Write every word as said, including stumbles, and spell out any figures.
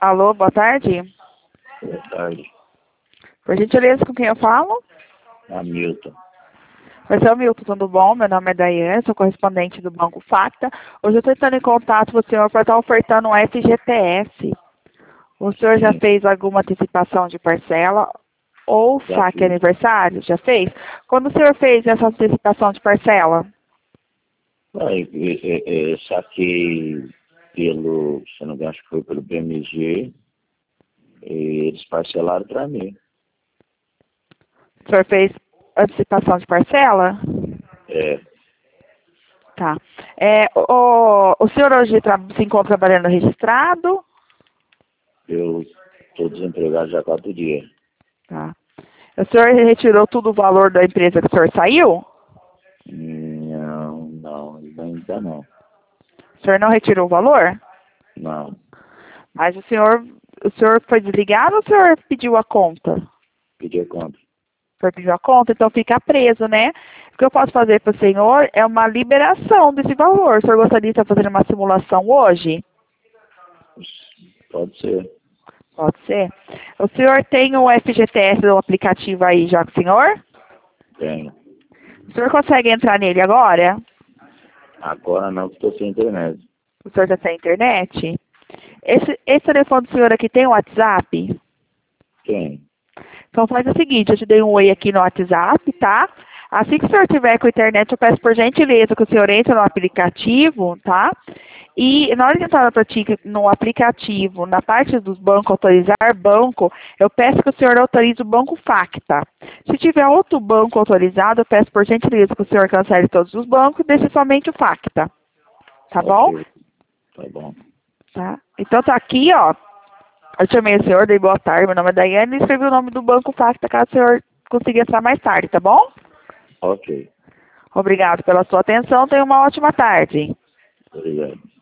Alô, boa tarde. Boa tarde. Por gentileza, com quem eu falo? Hamilton. Oi, seu Milton, tudo bom? Meu nome é Daiane, sou correspondente do Banco Facta. Hoje eu estou entrando em contato com o senhor para estar ofertando um F G T S. O senhor já Sim. fez alguma antecipação de parcela ou Já saque fiz. aniversário? Já fez? Quando o senhor fez essa antecipação de parcela? Ah, eu, eu, eu, eu saquei pelo, se não me engano, acho que foi pelo B M G, e eles parcelaram para mim. O senhor fez antecipação de parcela? É, Tá. É, o, o senhor hoje tra- se encontra trabalhando registrado? eu estou desempregado já há quatro dias. Tá. O senhor retirou todo o valor da empresa que o senhor saiu? Não, não, ainda não. O senhor não retirou o valor? Não, Mas o senhor, o senhor foi desligado ou o senhor pediu a conta? pedi a conta. O senhor pediu a conta, então fica preso, né? O que eu posso fazer para o senhor é uma liberação desse valor. O senhor gostaria de estar fazendo uma simulação hoje? Pode ser. Pode ser. O senhor tem o F G T S do aplicativo aí já com o senhor? Tenho. O senhor consegue entrar nele agora? Agora não, que estou sem internet. O senhor já tem internet? Esse, esse telefone do senhor aqui tem WhatsApp? Tem. Então faz o seguinte, eu te dei um oi aqui no WhatsApp, tá? Assim que o senhor tiver com a internet, eu peço por gentileza que o senhor entre no aplicativo, tá? E na hora de entrar no aplicati- no aplicativo, na parte dos bancos, autorizar banco, eu peço que o senhor autorize o Banco Facta. Se tiver outro banco autorizado, eu peço por gentileza que o senhor cancele todos os bancos e deixe somente o Facta. Tá bom? Ok. Tá bom. Tá? Então tá aqui, ó. Eu chamei o senhor, dei boa tarde, meu nome é Daiane e escrevi o nome do Banco Facta caso o senhor consiga entrar mais tarde, tá bom? Ok. Obrigado pela sua atenção, tenha uma ótima tarde. Obrigado.